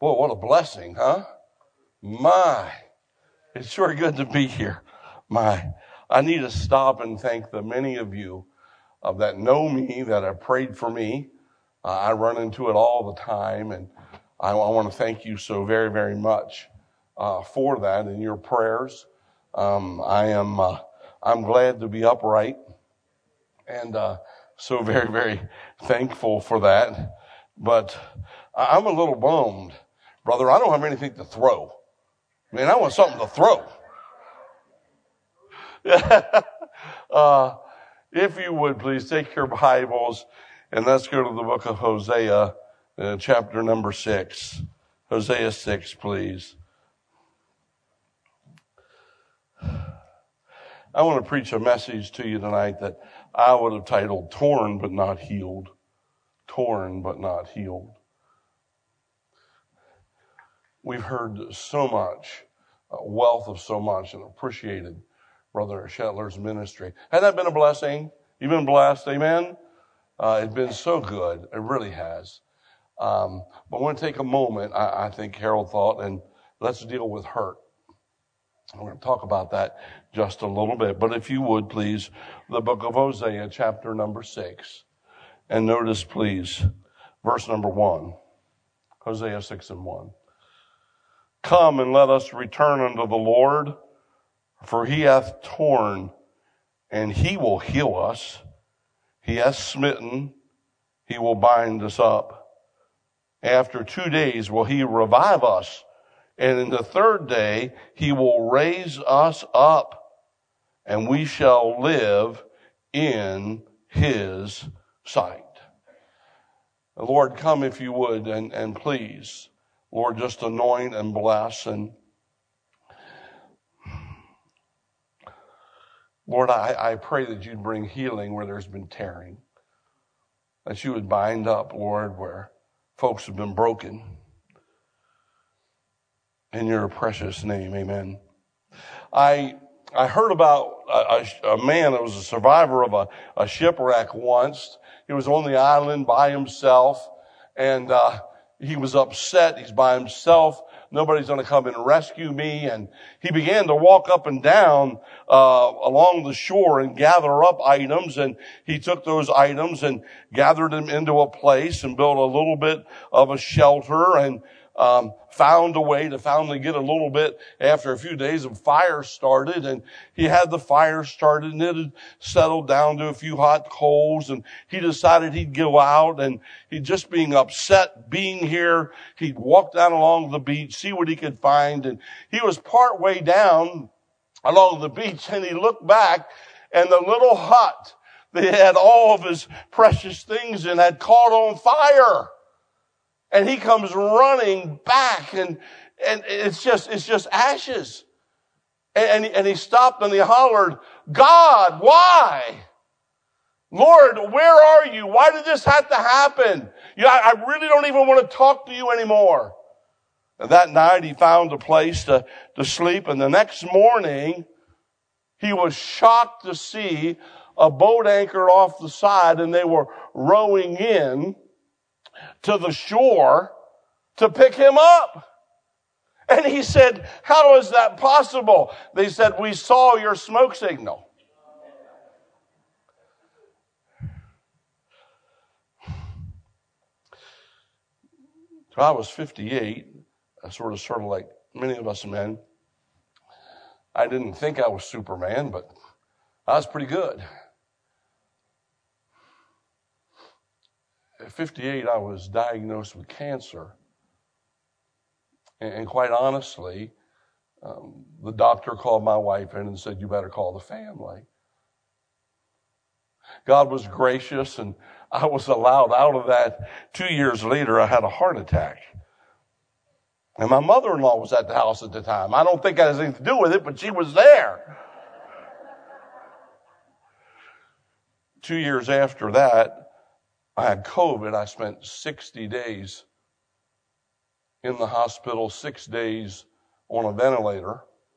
Boy, what a blessing, huh? My, it's sure good to be here. I need to stop and thank the many of you that know me, that have prayed for me. I run into it all the time, and I want to thank you so very, very much for that and your prayers. I'm glad to be upright, and so very, very thankful for that. But I'm a little bummed, brother. I don't have anything to throw. Man, I want something to throw. If you would, please take your Bibles and let's go to the book of Hosea, chapter number 6. Hosea 6, please. I want to preach a message to you tonight that I would have titled Torn But Not Healed. Torn But Not Healed. We've heard so much, wealth of so much, and appreciated Brother Shetler's ministry. Has that been a blessing? You've been blessed, amen? It's been so good. It really has. But I want to take a moment, I think Harold thought, and let's deal with hurt. We're going to talk about that just a little bit. But if you would, please, the book of Hosea, chapter number 6. And notice, please, verse number 1. Hosea 6 and 1. Come and let us return unto the Lord, for he hath torn, and he will heal us. He hath smitten, he will bind us up. After 2 days will he revive us, and in the third day he will raise us up, and we shall live in his sight. Lord, come if you would, and please, Lord, just anoint and bless. And Lord, I pray that you'd bring healing where there's been tearing. That you would bind up, Lord, where folks have been broken. In your precious name, amen. I heard about a man that was a survivor of a shipwreck once. He was on the island by himself, and he was upset. He's by himself. Nobody's going to come and rescue me. And he began to walk up and down along the shore and gather up items. And he took those items and gathered them into a place and built a little bit of a shelter and found a way to finally get a little bit after a few days of fire started. And he had the fire started and it had settled down to a few hot coals, and he decided he'd go out, and he just being upset being here, he'd walk down along the beach, see what he could find. And he was part way down along the beach, and he looked back, and the little hut that had all of his precious things in had caught on fire. And he comes running back, and it's just ashes. And he stopped and he hollered, God, why? Lord, where are you? Why did this have to happen? I really don't even want to talk to you anymore. And that night he found a place to sleep, and the next morning he was shocked to see a boat anchored off the side, and they were rowing in to the shore to pick him up. And he said, how is that possible? They said, we saw your smoke signal. So I was 58, sort of like many of us men. I didn't think I was Superman, but I was pretty good. At 58, I was diagnosed with cancer. And quite honestly, the doctor called my wife in and said, you better call the family. God was gracious, and I was allowed out of that. 2 years later, I had a heart attack. And my mother-in-law was at the house at the time. I don't think that has anything to do with it, but she was there. 2 years after that, I had COVID. I spent 60 days in the hospital, 6 days on a ventilator.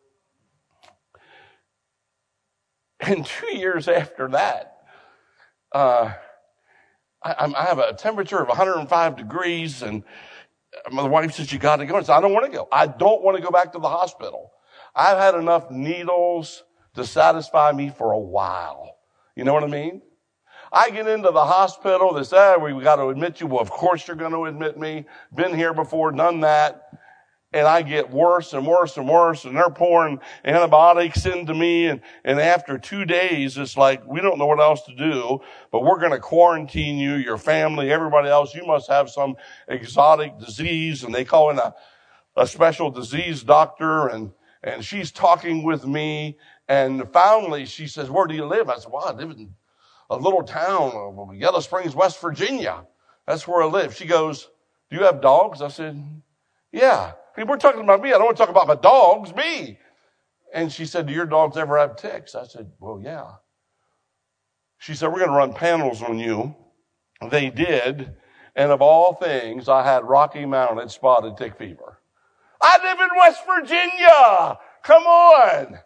And 2 years after that, I have a temperature of 105 degrees, and My wife says, you got to go. I said, I don't want to go. I don't want to go back to the hospital. I've had enough needles to satisfy me for a while. You know what I mean? I get into the hospital. They say, we got to admit you. Well, of course you're going to admit me. Been here before, done that. And I get worse and worse and worse, and they're pouring antibiotics into me. And after 2 days, it's like, we don't know what else to do, but we're going to quarantine you, your family, everybody else. You must have some exotic disease. And they call in a special disease doctor, and she's talking with me. And finally, she says, where do you live? I said, well, I live in a little town of Yellow Springs, West Virginia. That's where I live. She goes, do you have dogs? I said, yeah. We're talking about me. I don't want to talk about my dogs, me. And she said, do your dogs ever have ticks? I said, well, yeah. She said, we're going to run panels on you. They did. And of all things, I had Rocky Mountain spotted tick fever. I live in West Virginia. Come on.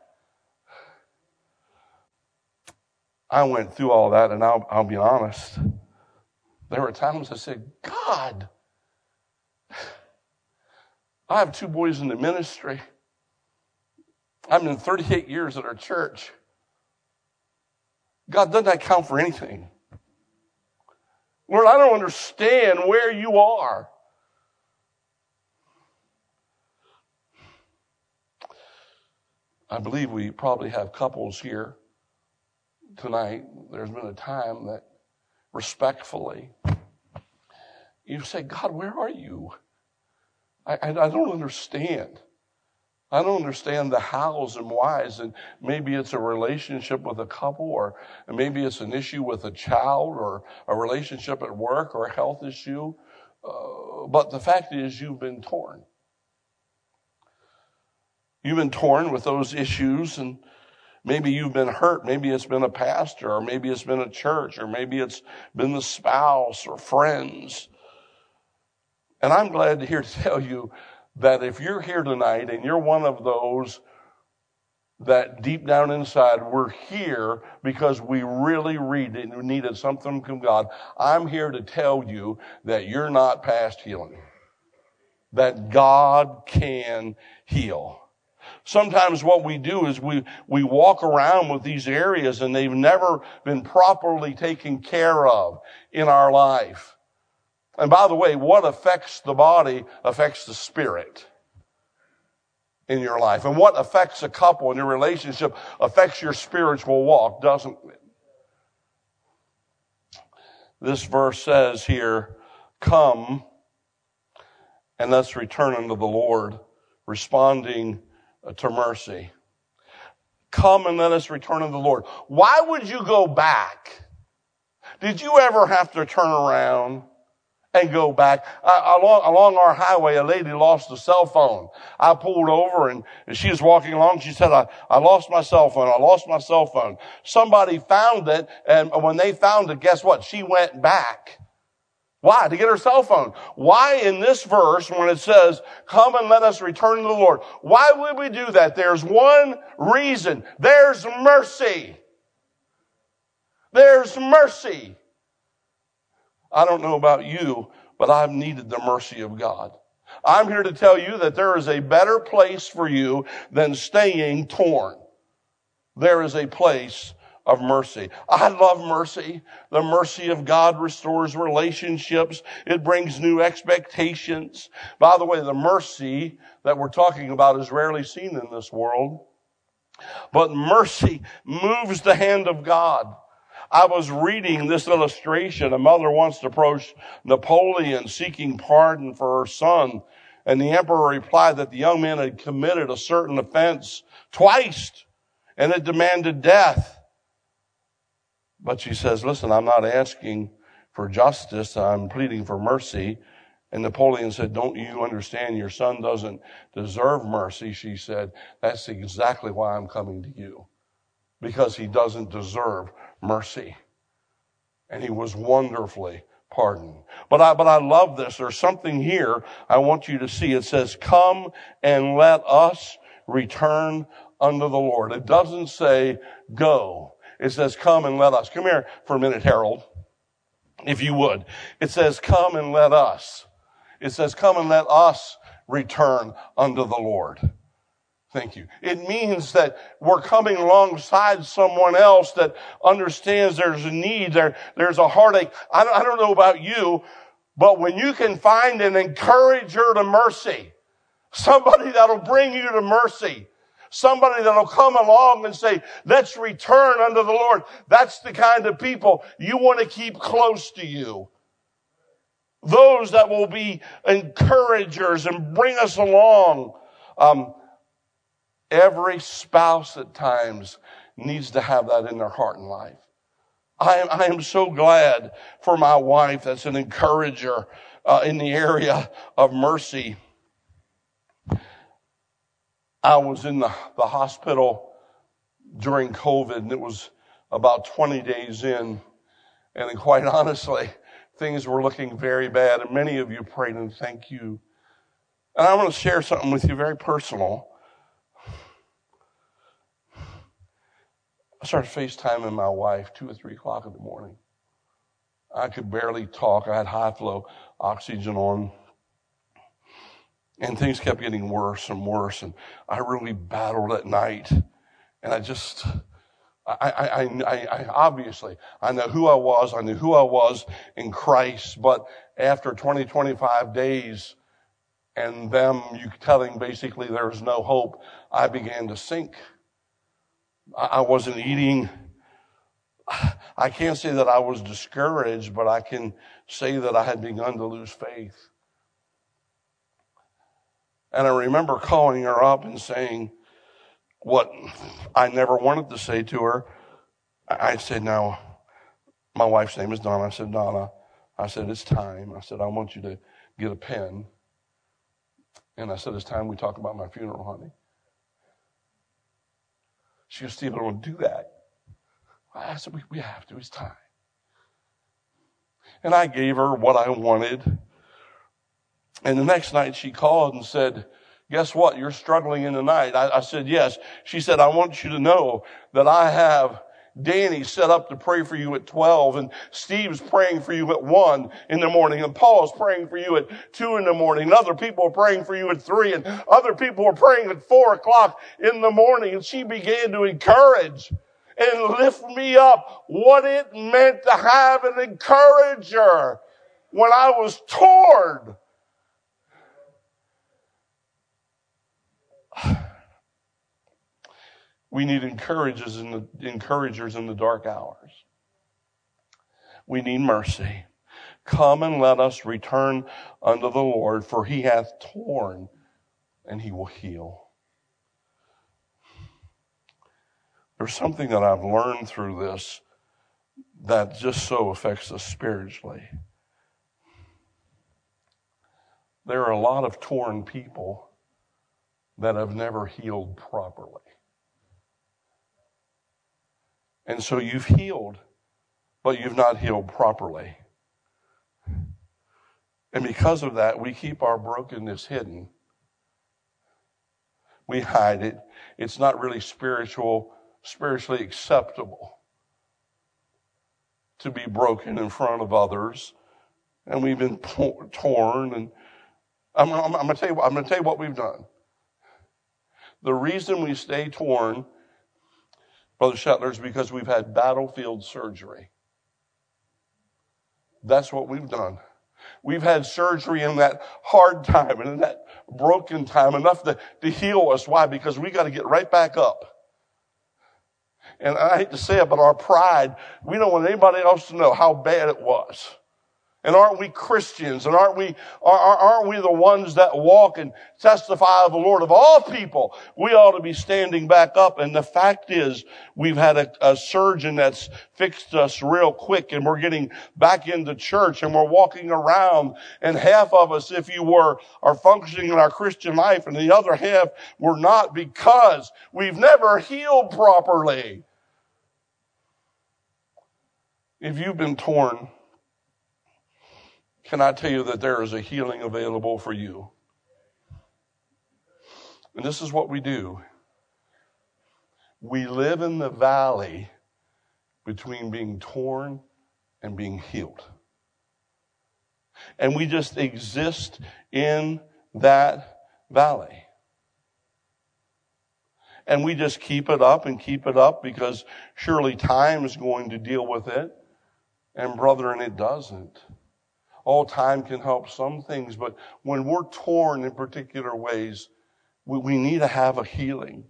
I went through all that, and I'll be honest. There were times I said, God, I have 2 boys in the ministry. I've been 38 years at our church. God, doesn't that count for anything? Lord, I don't understand where you are. I believe we probably have couples here tonight. There's been a time that respectfully you say, God, where are you? I don't understand. I don't understand the hows and whys. And maybe it's a relationship with a couple, or maybe it's an issue with a child, or a relationship at work, or a health issue. But the fact is, you've been torn. You've been torn with those issues, and maybe you've been hurt. Maybe it's been a pastor, or maybe it's been a church, or maybe it's been the spouse or friends. And I'm glad to hear to tell you that if you're here tonight and you're one of those that deep down inside, we're here because we really needed something from God, I'm here to tell you that you're not past healing. That God can heal. Sometimes what we do is we walk around with these areas and they've never been properly taken care of in our life. And by the way, what affects the body affects the spirit in your life. And what affects a couple in your relationship affects your spiritual walk, doesn't it? This verse says here, come and let's return unto the Lord, responding to mercy. Come and let us return unto the Lord. Why would you go back? Did you ever have to turn around and go back? Along our highway, a lady lost a cell phone. I pulled over and she was walking along. She said, I lost my cell phone. I lost my cell phone. Somebody found it, and when they found it, guess what? She went back. Why? To get her cell phone. Why in this verse, when it says, come and let us return to the Lord, why would we do that? There's one reason. There's mercy. There's mercy. I don't know about you, but I've needed the mercy of God. I'm here to tell you that there is a better place for you than staying torn. There is a place of mercy. I love mercy. The mercy of God restores relationships. It brings new expectations. By the way, the mercy that we're talking about is rarely seen in this world. But mercy moves the hand of God. I was reading this illustration. A mother once approached Napoleon seeking pardon for her son. And the emperor replied that the young man had committed a certain offense twice, and it demanded death. But she says, listen, I'm not asking for justice. I'm pleading for mercy. And Napoleon said, don't you understand your son doesn't deserve mercy? She said, that's exactly why I'm coming to you. Because he doesn't deserve mercy. And he was wonderfully pardoned. But I love this. There's something here I want you to see. It says, come and let us return unto the Lord. It doesn't say go. It says, come and let us. Come here for a minute, Harold, if you would. It says, come and let us. It says, come and let us return unto the Lord. Thank you. It means that we're coming alongside someone else that understands there's a need, there's a heartache. I don't know about you, but when you can find an encourager to mercy, somebody that'll bring you to mercy, somebody that'll come along and say, let's return unto the Lord. That's the kind of people you want to keep close to you. Those that will be encouragers and bring us along. Every spouse at times needs to have that in their heart and life. I am so glad for my wife that's an encourager in the area of mercy. I was in the hospital during COVID, and it was about 20 days in. And quite honestly, things were looking very bad. And many of you prayed, and thank you. And I want to share something with you very personal. I started FaceTiming my wife 2 or 3 o'clock in the morning. I could barely talk. I had high flow oxygen on. And things kept getting worse and worse. And I really battled at night. And I obviously, I know who I was. I knew who I was in Christ. But after 20, 25 days and them you telling basically there's no hope, I began to sink. I wasn't eating. I can't say that I was discouraged, but I can say that I had begun to lose faith. And I remember calling her up and saying what I never wanted to say to her. I said, now, my wife's name is Donna. I said, Donna, I said, it's time. I said, I want you to get a pen. And I said, it's time we talk about my funeral, honey. She goes, Steve, I don't want to do that. I said, we have to. It's time. And I gave her what I wanted. And the next night she called and said, guess what? You're struggling in the night. I said, yes. She said, I want you to know that I have Danny set up to pray for you at 12, and Steve's praying for you at 1 in the morning, and Paul's praying for you at 2 in the morning, and other people are praying for you at 3, and other people are praying at 4 o'clock in the morning. And she began to encourage and lift me up what it meant to have an encourager when I was torn. We need encouragers in the dark hours. We need mercy. Come and let us return unto the Lord, for he hath torn and he will heal. There's something that I've learned through this that just so affects us spiritually. There are a lot of torn people that have never healed properly. And so you've healed, but you've not healed properly. And because of that, we keep our brokenness hidden. We hide it. It's not really spiritually acceptable to be broken in front of others. And we've been torn. And I'm going to tell you what we've done. The reason we stay torn, Brother Shetler, is because we've had battlefield surgery. That's what we've done. We've had surgery in that hard time and in that broken time, enough to heal us. Why? Because we got to get right back up. And I hate to say it, but our pride, we don't want anybody else to know how bad it was. And aren't we Christians? And aren't we the ones that walk and testify of the Lord of all people? We ought to be standing back up. And the fact is, we've had a surgeon that's fixed us real quick, and we're getting back into church, and we're walking around. And half of us, if you were, are functioning in our Christian life, and the other half we're not, because we've never healed properly. If you've been torn, can I tell you that there is a healing available for you? And this is what we do. We live in the valley between being torn and being healed. And we just exist in that valley. And we just keep it up and keep it up because surely time is going to deal with it. And brethren, it doesn't. All time can help some things, but when we're torn in particular ways, we need to have a healing.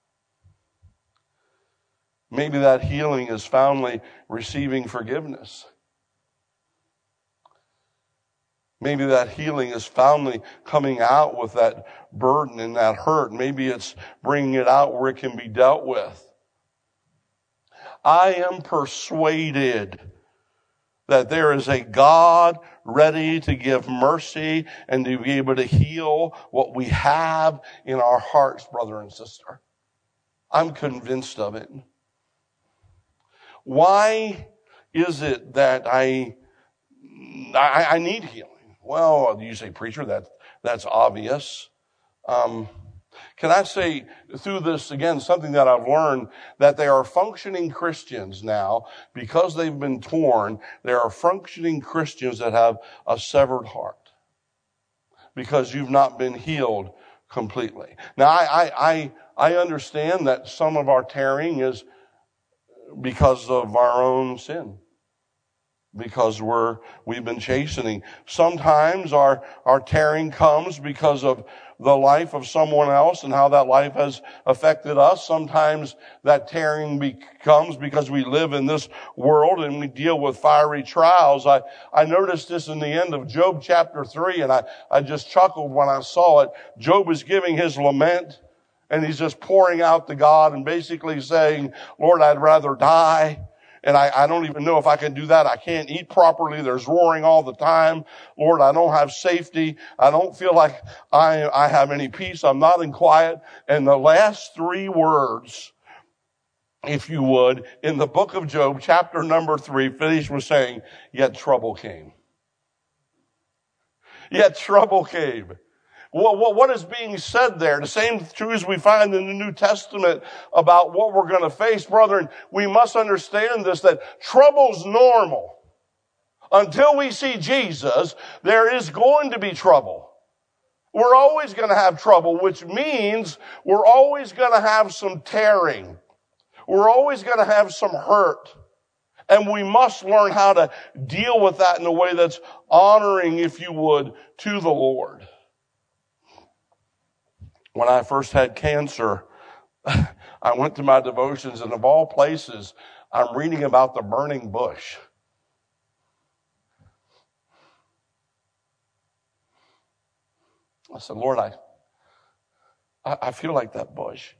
Maybe that healing is foundly receiving forgiveness. Maybe that healing is foundly coming out with that burden and that hurt. Maybe it's bringing it out where it can be dealt with. I am persuaded that there is a God ready to give mercy and to be able to heal what we have in our hearts, brother and sister. I'm convinced of it. Why is it that I need healing? Well, you say, preacher, that's obvious. Can I say through this, again, something that I've learned, that they are functioning Christians now, because they've been torn, there are functioning Christians that have a severed heart because you've not been healed completely. Now, I understand that some of our tearing is because of our own sin, because we've been chastening. Sometimes our tearing comes because of the life of someone else and how that life has affected us. Sometimes that tearing becomes because we live in this world and we deal with fiery trials. I noticed this in the end of Job chapter 3, and I just chuckled when I saw it. Job is giving his lament, and he's just pouring out to God and basically saying, Lord, I'd rather die. And I don't even know if I can do that. I can't eat properly. There's roaring all the time. Lord, I don't have safety. I don't feel like I have any peace. I'm not in quiet. And the last 3 words, if you would, in the book of Job, chapter number 3, finish with saying, yet trouble came. Yet trouble came. What is being said there? The same truths we find in the New Testament about what we're going to face, brethren. We must understand this, that trouble's normal. Until we see Jesus, there is going to be trouble. We're always going to have trouble, which means we're always going to have some tearing. We're always going to have some hurt. And we must learn how to deal with that in a way that's honoring, if you would, to the Lord. When I first had cancer, I went to my devotions, and of all places, I'm reading about the burning bush. I said, Lord, I feel like that bush.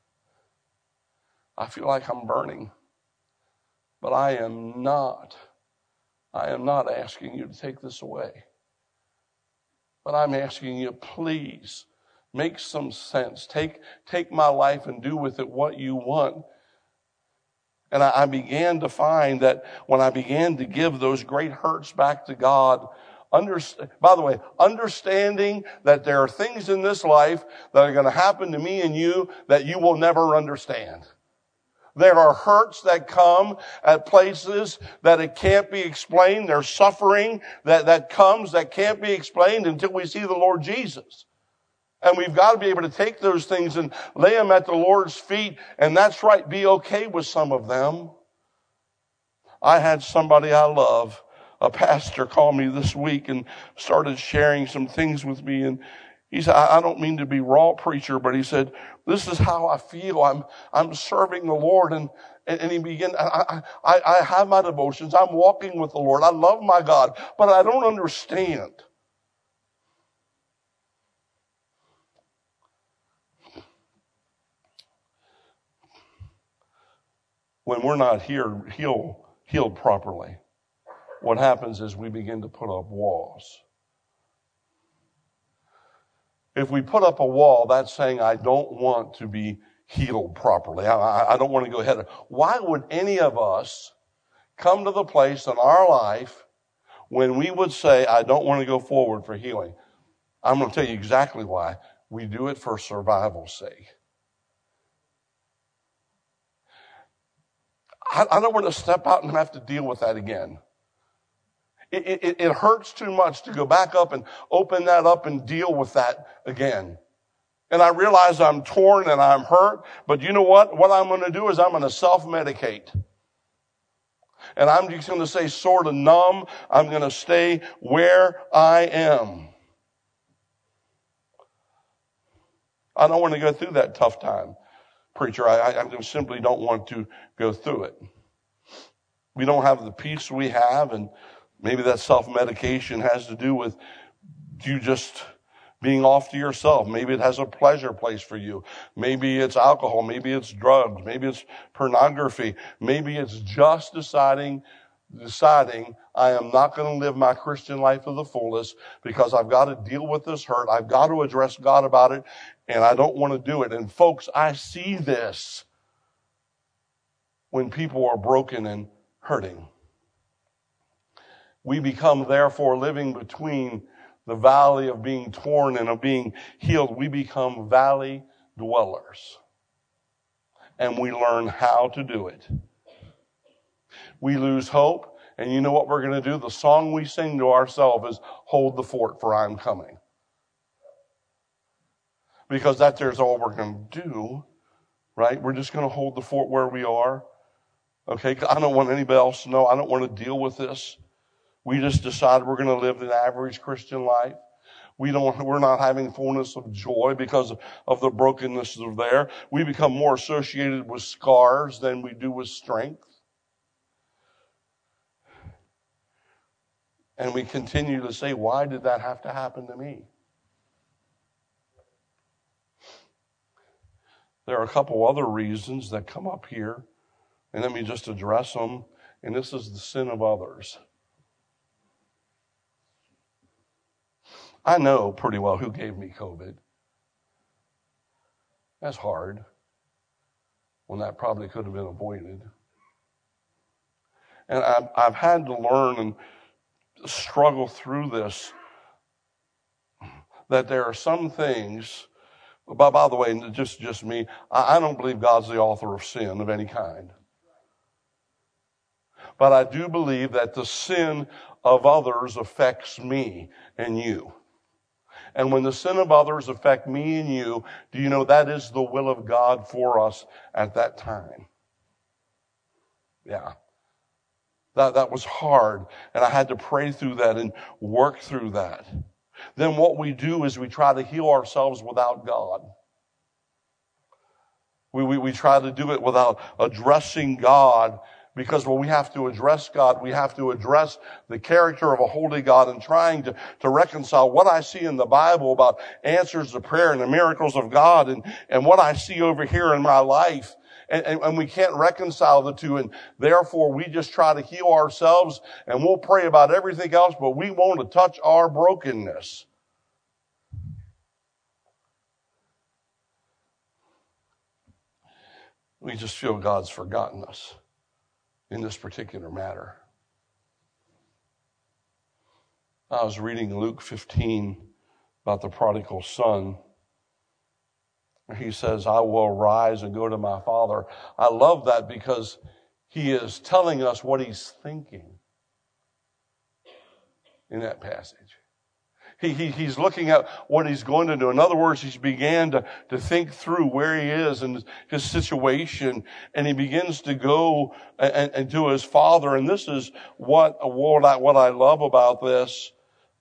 I feel like I'm burning. But I am not asking you to take this away. But I'm asking you, please, make some sense. Take my life and do with it what you want. And I began to find that when I began to give those great hurts back to God, by the way, understanding that there are things in this life that are going to happen to me and you that you will never understand. There are hurts that come at places that it can't be explained. There's suffering that comes that can't be explained until we see the Lord Jesus. And we've got to be able to take those things and lay them at the Lord's feet. And that's right, be okay with some of them. I had somebody I love, a pastor, call me this week and started sharing some things with me. And he said, I don't mean to be raw, preacher, but he said, this is how I feel. I'm serving the Lord. And he began, I have my devotions. I'm walking with the Lord. I love my God, but I don't understand. When we're not healed properly, what happens is we begin to put up walls. If we put up a wall, that's saying I don't want to be healed properly. I don't want to go ahead. Why would any of us come to the place in our life when we would say, I don't want to go forward for healing? I'm going to tell you exactly why. We do it for survival's sake. I don't want to step out and have to deal with that again. It hurts too much to go back up and open that up and deal with that again. And I realize I'm torn and I'm hurt, but you know what? What I'm going to do is I'm going to self-medicate. And I'm just going to say sort of numb. I'm going to stay where I am. I don't want to go through that tough time, preacher. I simply don't want to go through it. We don't have the peace we have, and maybe that self-medication has to do with you just being off to yourself. Maybe it has a pleasure place for you. Maybe it's alcohol. Maybe it's drugs. Maybe it's pornography. Maybe it's just deciding I am not going to live my Christian life to the fullest because I've got to deal with this hurt. I've got to address God about it, and I don't want to do it. And folks, I see this when people are broken and hurting. We become, therefore, living between the valley of being torn and of being healed. We become valley dwellers. And we learn how to do it. We lose hope. And you know what we're going to do? The song we sing to ourselves is, hold the fort, for I'm coming. Because there's all we're going to do, right? We're just going to hold the fort where we are. Okay, I don't want anybody else to know. I don't want to deal with this. We just decided we're going to live an average Christian life. We're not having fullness of joy because of the brokenness of there. We become more associated with scars than we do with strength. And we continue to say, why did that have to happen to me? There are a couple other reasons that come up here, and let me just address them. And this is the sin of others. I know pretty well who gave me COVID. That's hard, when that probably could have been avoided. And I've had to learn and struggle through this, that there are some things, by the way, just me, I don't believe God's the author of sin of any kind. But I do believe that the sin of others affects me and you. And when the sin of others affect me and you, do you know that is the will of God for us at that time? Yeah. That was hard, and I had to pray through that and work through that. Then what we do is we try to heal ourselves without God. We try to do it without addressing God, because when we have to address God, we have to address the character of a holy God and trying to reconcile what I see in the Bible about answers to prayer and the miracles of God and what I see over here in my life. And we can't reconcile the two, and therefore we just try to heal ourselves, and we'll pray about everything else, but we won't touch our brokenness. We just feel God's forgotten us in this particular matter. I was reading Luke 15 about the prodigal son. He says, I will arise and go to my father. I love that because he is telling us what he's thinking in that passage. He's looking at what he's going to do. In other words, he's began to think through where he is and his situation, and he begins to go and to his father. And this is what I love about this.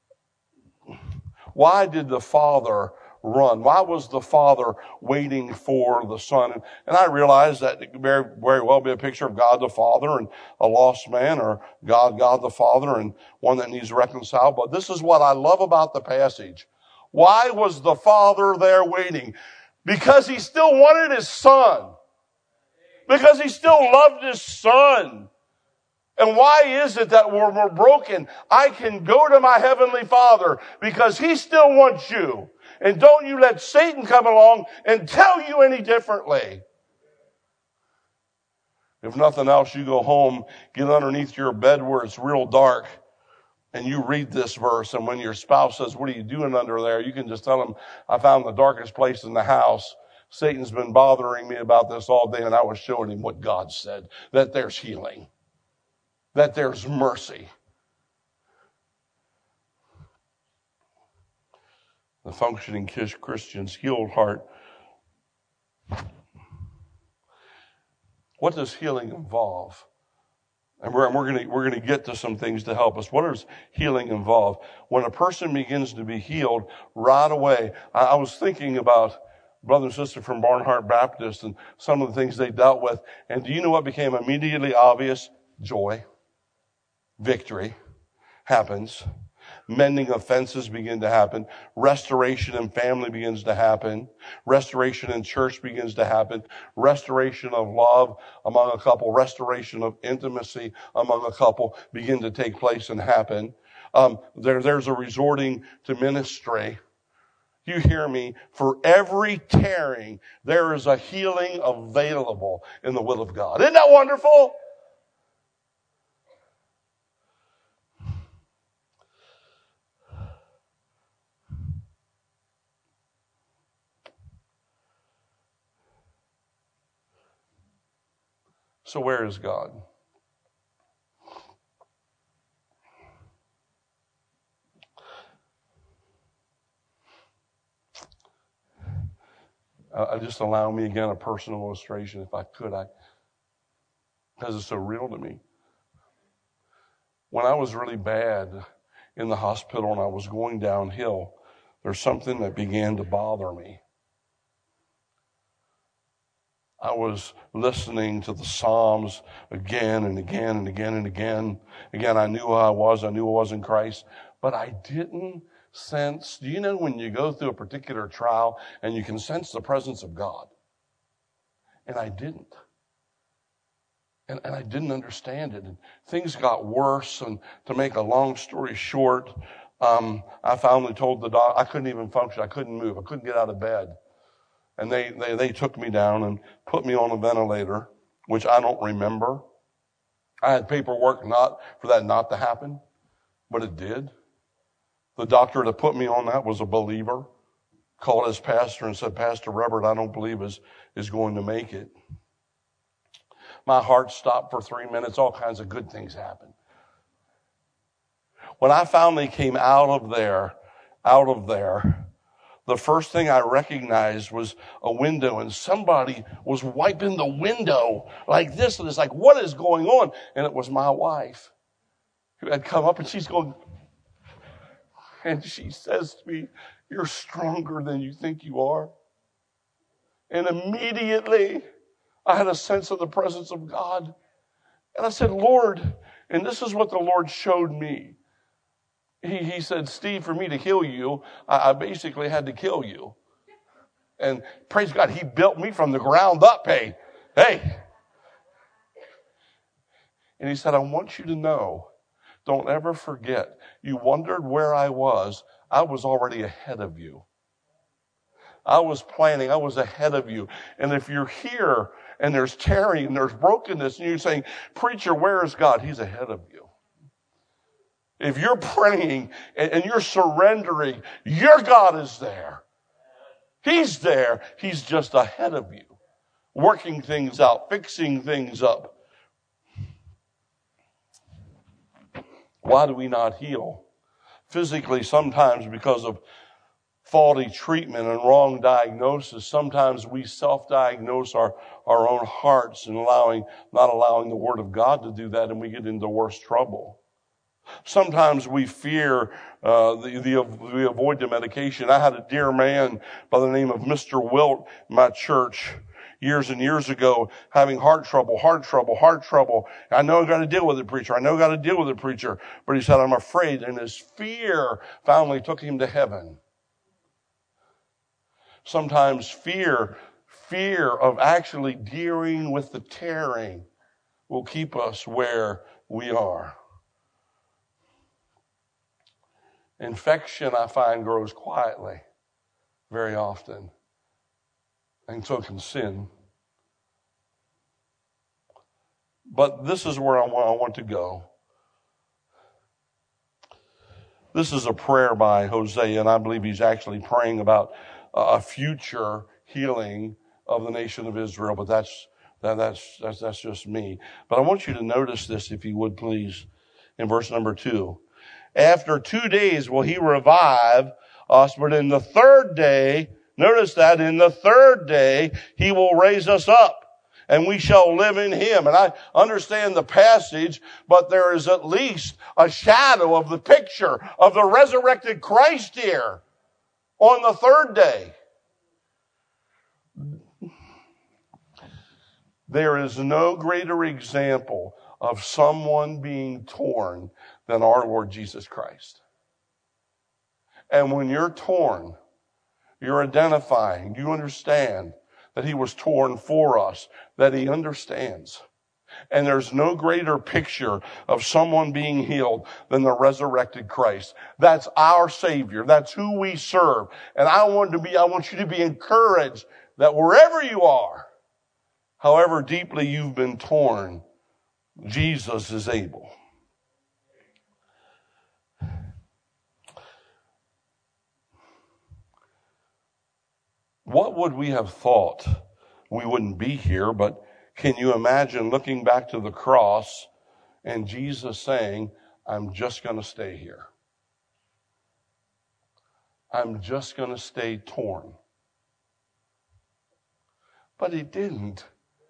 Why did the father run? Why was the father waiting for the son? And I realize that it could very, very well be a picture of God the Father and a lost man, or God the Father and one that needs reconciled. But this is what I love about the passage. Why was the father there waiting? Because he still wanted his son. Because he still loved his son. And why is it that when we're broken, I can go to my heavenly Father because he still wants you. And don't you let Satan come along and tell you any differently. If nothing else, you go home, get underneath your bed where it's real dark, and you read this verse. And when your spouse says, what are you doing under there? You can just tell them, I found the darkest place in the house. Satan's been bothering me about this all day, and I was showing him what God said, that there's healing, that there's mercy. The functioning Christian's healed heart. What does healing involve? And we're going to get to some things to help us. What does healing involve? When a person begins to be healed right away, I was thinking about brother and sister from Barnhart Baptist and some of the things they dealt with. And do you know what became immediately obvious? Joy. Victory happens. Mending offenses begin to happen. Restoration in family begins to happen. Restoration in church begins to happen. Restoration of love among a couple. Restoration of intimacy among a couple begin to take place and happen. There's a resorting to ministry. You hear me? For every tearing, there is a healing available in the will of God. Isn't that wonderful? So where is God? Just allow me again a personal illustration if I could, because it's so real to me. When I was really bad in the hospital and I was going downhill, there's something that began to bother me. I was listening to the Psalms again and again and again and again. Again, I knew who I was. I knew I was in Christ. But I didn't sense, do you know when you go through a particular trial and you can sense the presence of God? And I didn't. And I didn't understand it. And things got worse. And to make a long story short, I finally told the doctor I couldn't even function. I couldn't move. I couldn't get out of bed. And they took me down and put me on a ventilator, which I don't remember. I had paperwork for that not to happen, but it did. The doctor that put me on that was a believer, called his pastor and said, Pastor Robert, I don't believe is going to make it. My heart stopped for 3 minutes. All kinds of good things happened. When I finally came out of there, the first thing I recognized was a window, and somebody was wiping the window like this. And it's like, what is going on? And it was my wife who had come up, and she's going, and she says to me, you're stronger than you think you are. And immediately I had a sense of the presence of God. And I said, Lord, and this is what the Lord showed me. He said, Steve, for me to heal you, I basically had to kill you. And praise God, he built me from the ground up. Hey. And he said, I want you to know, don't ever forget, you wondered where I was already ahead of you. I was planning, I was ahead of you. And if you're here and there's tearing and there's brokenness and you're saying, preacher, where is God? He's ahead of you. If you're praying and you're surrendering, your God is there. He's there. He's just ahead of you, working things out, fixing things up. Why do we not heal? Physically, sometimes because of faulty treatment and wrong diagnosis. Sometimes we self-diagnose our own hearts and not allowing the Word of God to do that, and we get into worse trouble. Sometimes we fear, we avoid the medication. I had a dear man by the name of Mr. Wilt in my church years and years ago having heart trouble. I know I got to deal with it, preacher. But he said, I'm afraid. And his fear finally took him to heaven. Sometimes fear of actually dealing with the tearing will keep us where we are. Infection, I find, grows quietly very often. And so can sin. But this is where I want to go. This is a prayer by Hosea, and I believe he's actually praying about a future healing of the nation of Israel. But that's just me. But I want you to notice this, if you would please, in verse number 2. After 2 days will he revive us, but in the third day, notice that in the third day, he will raise us up and we shall live in him. And I understand the passage, but there is at least a shadow of the picture of the resurrected Christ here on the third day. There is no greater example of someone being torn than our Lord Jesus Christ. And when you're torn, you're identifying, you understand that he was torn for us, that he understands. And there's no greater picture of someone being healed than the resurrected Christ. That's our Savior. That's who we serve. And I want you to be encouraged that wherever you are, however deeply you've been torn, Jesus is able. What would we have thought? We wouldn't be here, but can you imagine looking back to the cross and Jesus saying, I'm just going to stay here. I'm just going to stay torn. But he didn't.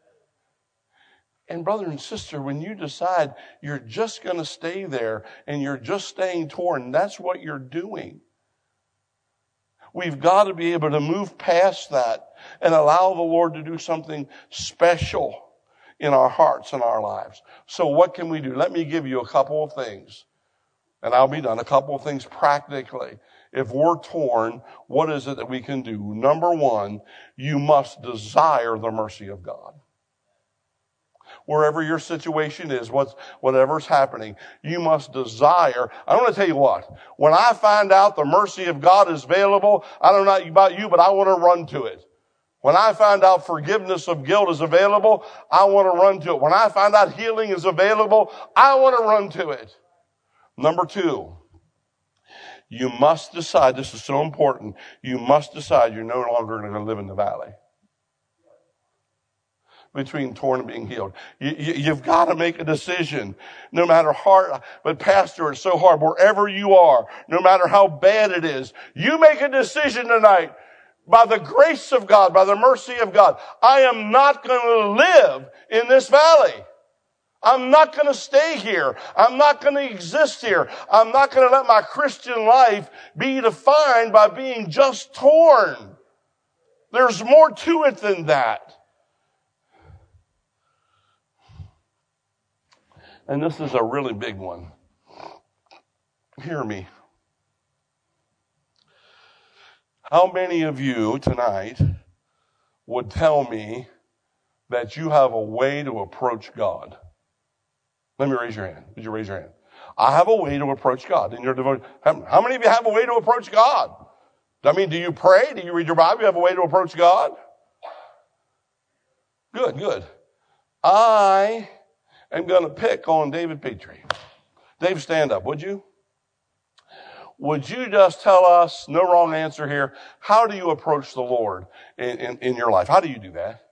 And brother and sister, when you decide you're just going to stay there and you're just staying torn, that's what you're doing. We've got to be able to move past that and allow the Lord to do something special in our hearts and our lives. So what can we do? Let me give you a couple of things, and I'll be done. A couple of things practically. If we're torn, what is it that we can do? Number one, you must desire the mercy of God. Wherever your situation is, whatever's happening, you must desire. I want to tell you what, when I find out the mercy of God is available, I don't know about you, but I want to run to it. When I find out forgiveness of guilt is available, I want to run to it. When I find out healing is available, I want to run to it. Number two, you must decide, this is so important, you must decide you're no longer going to live in the valley. Between torn and being healed. You've got to make a decision. No matter hard, but pastor, it's so hard. Wherever you are, no matter how bad it is, you make a decision tonight. By the grace of God, by the mercy of God, I am not going to live in this valley. I'm not going to stay here. I'm not going to exist here. I'm not going to let my Christian life be defined by being just torn. There's more to it than that. And this is a really big one. Hear me. How many of you tonight would tell me that you have a way to approach God? Let me raise your hand. Would you raise your hand? I have a way to approach God in your devotion. How many of you have a way to approach God? I mean, do you pray? Do you read your Bible? You have a way to approach God? Good, good. I am going to pick on David Petrie. Dave, stand up, would you? Would you just tell us, no wrong answer here, how do you approach the Lord in your life? How do you do that?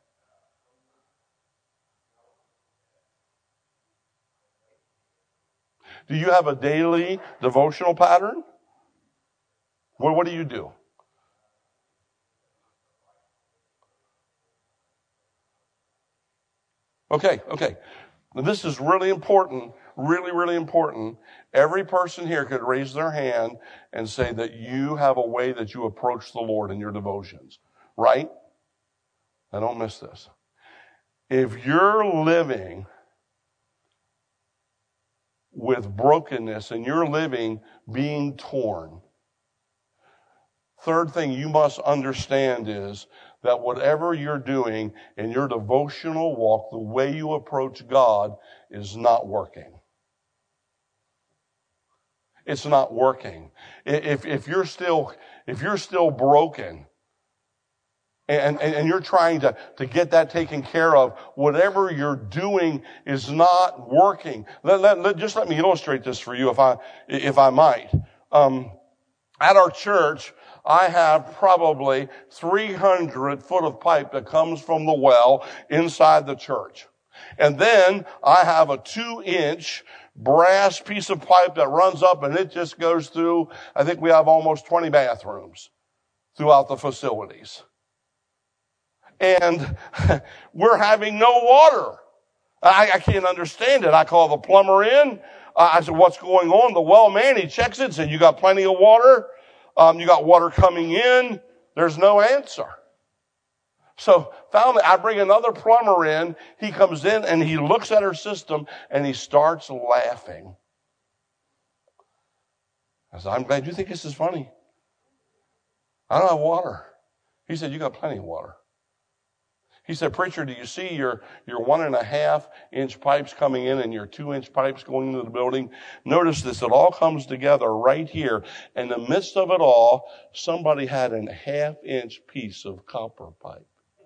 Do you have a daily devotional pattern? What do you do? Okay. This is really important, really important. Every person here could raise their hand and say that you have a way that you approach the Lord in your devotions, right? Now don't miss this. If you're living with brokenness and you're living being torn, third thing you must understand is that whatever you're doing in your devotional walk, the way you approach God is not working. It's not working. If you're still broken and you're trying to get that taken care of, whatever you're doing is not working. Just let me illustrate this for you if I might. At our church, I have probably 300 foot of pipe that comes from the well inside the church. And then I have a 2-inch brass piece of pipe that runs up and it just goes through. I think we have almost 20 bathrooms throughout the facilities. And we're having no water. I can't understand it. I call the plumber in. I said, what's going on? The well man, he checks it, said, you got plenty of water. You got water coming in. There's no answer. So finally, I bring another plumber in. He comes in and he looks at her system and he starts laughing. I said, I'm glad you think this is funny. I don't have water. He said, you got plenty of water. He said, preacher, do you see your 1.5 inch pipes coming in and your 2 inch pipes going into the building? Notice this, it all comes together right here. In the midst of it all, somebody had a 1/2 inch piece of copper pipe.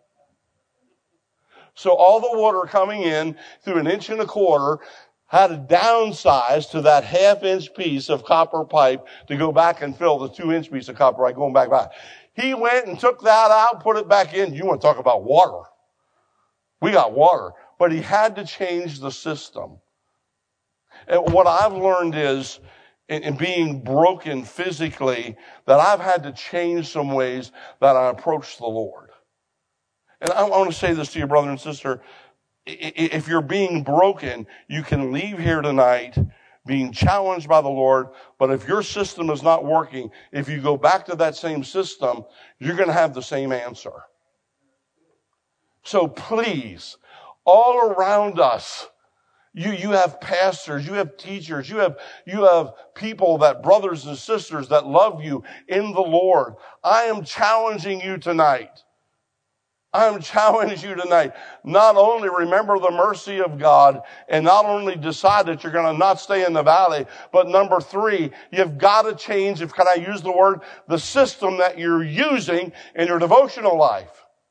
So all the water coming in through 1.25 inches had to downsize to that 1/2 inch piece of copper pipe to go back and fill the 2 inch piece of copper pipe going back by. He went and took that out, put it back in. You want to talk about water? We got water, but he had to change the system. And what I've learned is, in being broken physically, that I've had to change some ways that I approach the Lord. And I want to say this to you, brother and sister. If you're being broken, you can leave here tonight being challenged by the Lord. But if your system is not working, if you go back to that same system, you're going to have the same answer. So please, all around us, you have pastors, you have teachers, you have people that brothers and sisters that love you in the Lord. I am challenging you tonight. I'm challenging you tonight. Not only remember the mercy of God and not only decide that you're going to not stay in the valley, but number 3, you've got to change, can I use the word, the system that you're using in your devotional life.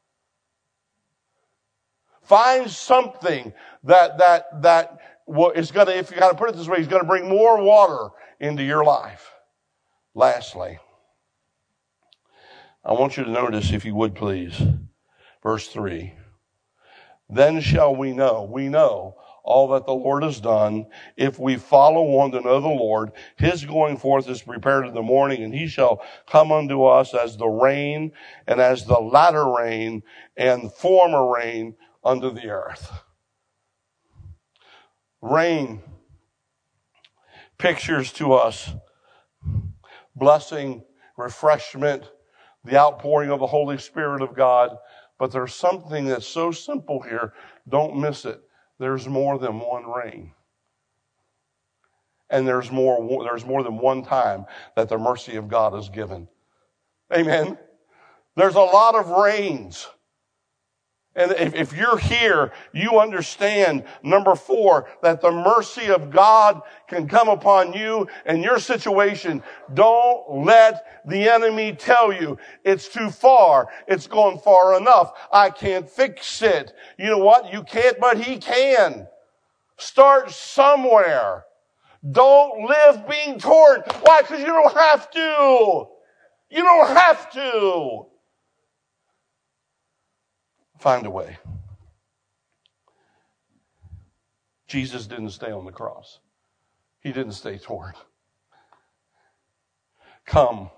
Find something that is going to, if you got to put it this way, is going to bring more water into your life. Lastly, I want you to notice, if you would please, verse 3. Then shall we know all that the Lord has done, if we follow on to know the Lord. His going forth is prepared in the morning, and he shall come unto us as the rain, and as the latter rain, and former rain unto the earth. Rain pictures to us blessing, refreshment, the outpouring of the Holy Spirit of God. But there's something that's so simple here. Don't miss it. There's more than one rain. And there's more than one time that the mercy of God is given. Amen. There's a lot of rains. And if you're here, you understand, number 4, that the mercy of God can come upon you and your situation. Don't let the enemy tell you it's too far. It's gone far enough. I can't fix it. You know what? You can't, but he can. Start somewhere. Don't live being torn. Why? Because you don't have to. You don't have to. Find a way. Jesus didn't stay on the cross. He didn't stay torn. Come,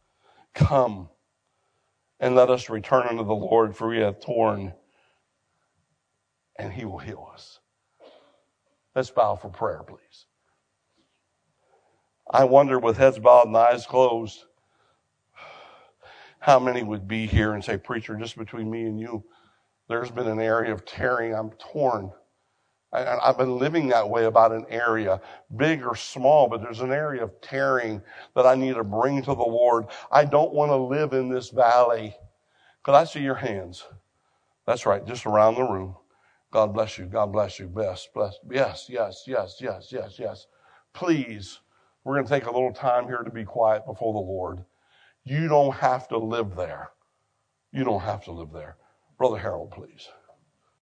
and let us return unto the Lord, for he hath torn, and he will heal us. Let's bow for prayer, please. I wonder, with heads bowed and eyes closed, how many would be here and say, preacher, just between me and you, there's been an area of tearing. I'm torn. I've been living that way about an area, big or small, but there's an area of tearing that I need to bring to the Lord. I don't want to live in this valley. Could I see your hands? That's right, just around the room. God bless you. God bless you. Bless. Yes. Please, we're going to take a little time here to be quiet before the Lord. You don't have to live there. You don't have to live there. Brother Harold, please.